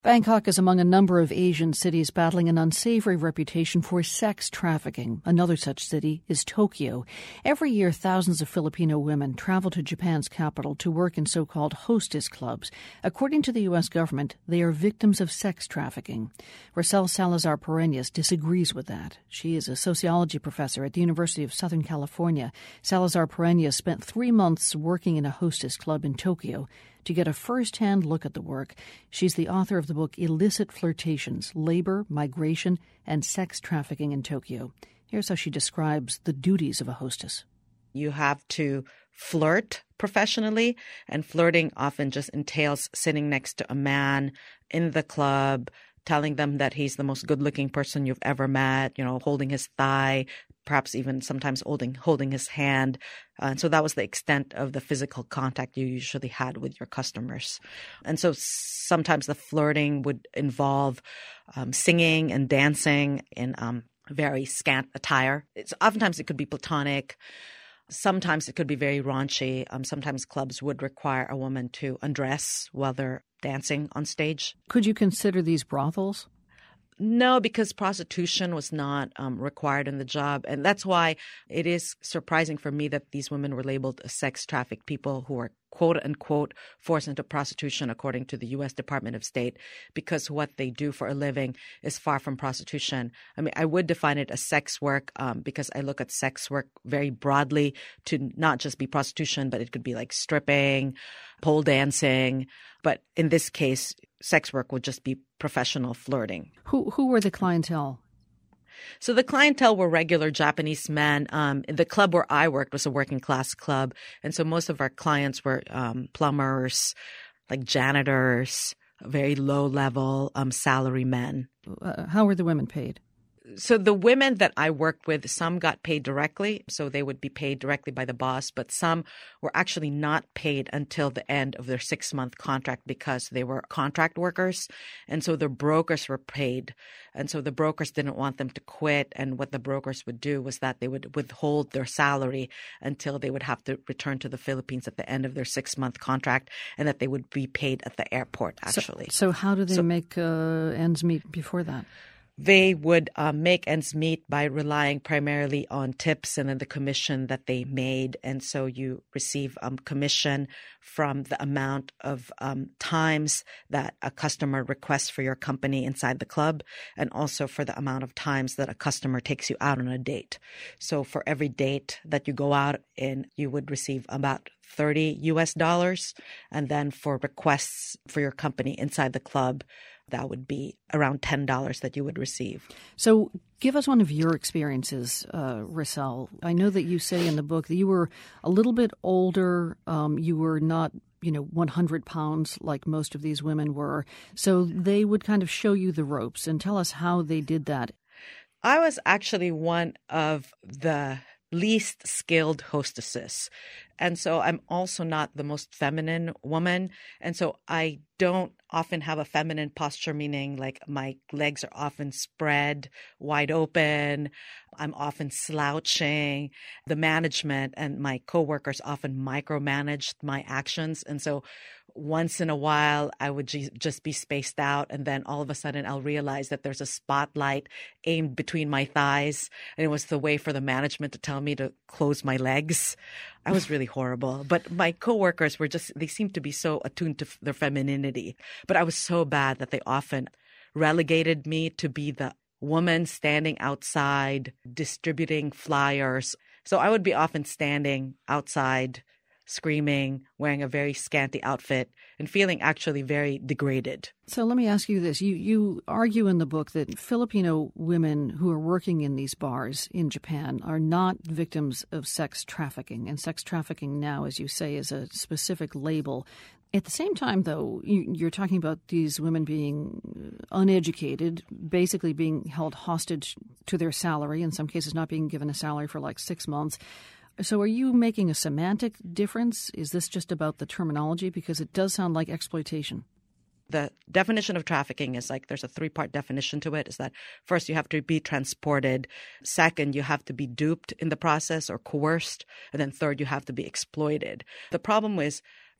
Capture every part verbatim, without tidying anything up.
Bangkok is among a number of Asian cities battling an unsavory reputation for sex trafficking. Another such city is Tokyo. Every year, thousands of Filipino women travel to Japan's capital to work in so-called hostess clubs. According to the U S government, they are victims of sex trafficking. Rosel Salazar-Pereñas disagrees with that. She is a sociology professor at the University of Southern California. Salazar-Pereñas spent three months working in a hostess club in Tokyo. To get a first-hand look at the work, she's the author of the book Illicit Flirtations, Labor, Migration, and Sex Trafficking in Tokyo. Here's how she describes the duties of a hostess. You have to flirt professionally, and flirting often just entails sitting next to a man in the club, telling them that he's the most good-looking person you've ever met, you know, holding his thigh, perhaps even sometimes holding holding his hand. Uh, and so that was the extent of the physical contact you usually had with your customers. And so sometimes the flirting would involve um, singing and dancing in um, very scant attire. It's, oftentimes it could be platonic. Sometimes it could be very raunchy. Um, sometimes clubs would require a woman to undress while they're dancing on stage. Could you consider these brothels? No, because prostitution was not um, required in the job. And that's why it is surprising for me that these women were labeled as sex trafficked people who were quote unquote forced into prostitution according to the U S Department of State, because what they do for a living is far from prostitution. I mean, I would define it as sex work um, because I look at sex work very broadly to not just be prostitution, but it could be like stripping, pole dancing. But in this case, sex work would just be professional flirting. Who who were the clientele? So the clientele were regular Japanese men. Um, the club where I worked was a working class club. And so most of our clients were um, plumbers, like janitors, very low level um, salary men. Uh, how were the women paid? So the women that I worked with, some got paid directly, so they would be paid directly by the boss, but some were actually not paid until the end of their six-month contract because they were contract workers, and so the brokers were paid. And so the brokers didn't want them to quit, and what the brokers would do was that they would withhold their salary until they would have to return to the Philippines at the end of their six-month contract, and that they would be paid at the airport, actually. So, so how do they so, make uh, ends meet before that? They would uh, make ends meet by relying primarily on tips and then the commission that they made. And so you receive um, commission from the amount of um, times that a customer requests for your company inside the club, and also for the amount of times that a customer takes you out on a date. So for every date that you go out in, you would receive about thirty U S dollars. And then for requests for your company inside the club, that would be around ten dollars that you would receive. So give us one of your experiences, uh, Rosel. I know that you say in the book that you were a little bit older. Um, you were not, you know, one hundred pounds like most of these women were. So they would kind of show you the ropes and tell us how they did that. I was actually one of the least skilled hostesses. And so I'm also not the most feminine woman. And so I don't often have a feminine posture, meaning like my legs are often spread wide open. I'm often slouching. The management and my coworkers often micromanaged my actions. And so once in a while, I would just be spaced out. And then all of a sudden, I'll realize that there's a spotlight aimed between my thighs. And it was the way for the management to tell me to close my legs. I was really horrible. But my coworkers were just, they seemed to be so attuned to their femininity. But I was so bad that they often relegated me to be the woman standing outside distributing flyers. So I would be often standing outside screaming, wearing a very scanty outfit, and feeling actually very degraded. So let me ask you this. You you argue in the book that Filipino women who are working in these bars in Japan are not victims of sex trafficking. And sex trafficking now, as you say, is a specific label. At the same time, though, you're talking about these women being uneducated, basically being held hostage to their salary, in some cases not being given a salary for like six months. So are you making a semantic difference? Is this just about the terminology? Because it does sound like exploitation. The definition of trafficking is like there's a three-part definition to it. Is that first you have to be transported. Second, you have to be duped in the process or coerced. And then third, you have to be exploited. The problem is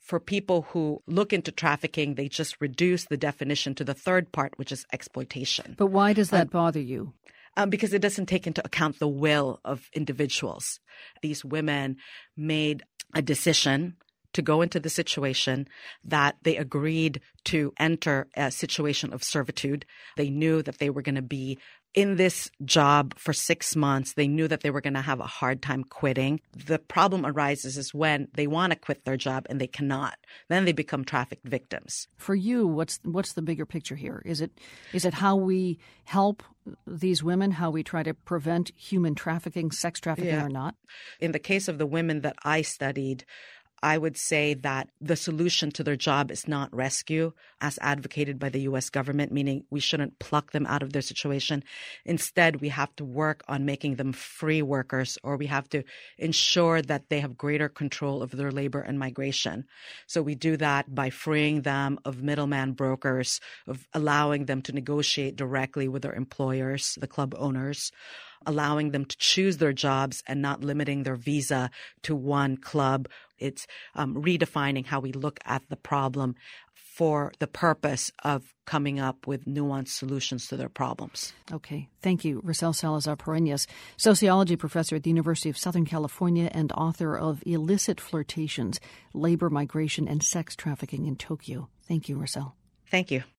for people who look into trafficking, they just reduce the definition to the third part, which is exploitation. But why does that Um, bother you? Um, because it doesn't take into account the will of individuals. These women made a decision to go into the situation that they agreed to enter a situation of servitude. They knew that they were going to be in this job for six months. They knew that they were going to have a hard time quitting. The problem arises is when they want to quit their job and they cannot. Then they become trafficked victims. For you, what's what's the bigger picture here? Is it is it how we help these women, how we try to prevent human trafficking, sex trafficking Yeah. or not? In the case of the women that I studied, I would say that the solution to their job is not rescue, as advocated by the U S government, meaning we shouldn't pluck them out of their situation. Instead, we have to work on making them free workers, or we have to ensure that they have greater control over their labor and migration. So we do that by freeing them of middleman brokers, of allowing them to negotiate directly with their employers, the club owners, allowing them to choose their jobs and not limiting their visa to one club. It's um, redefining how we look at the problem for the purpose of coming up with nuanced solutions to their problems. Okay. Thank you, Rosel Salazar Parenas, sociology professor at the University of Southern California and author of Illicit Flirtations, Labor, Migration, and Sex Trafficking in Tokyo. Thank you, Rosel. Thank you.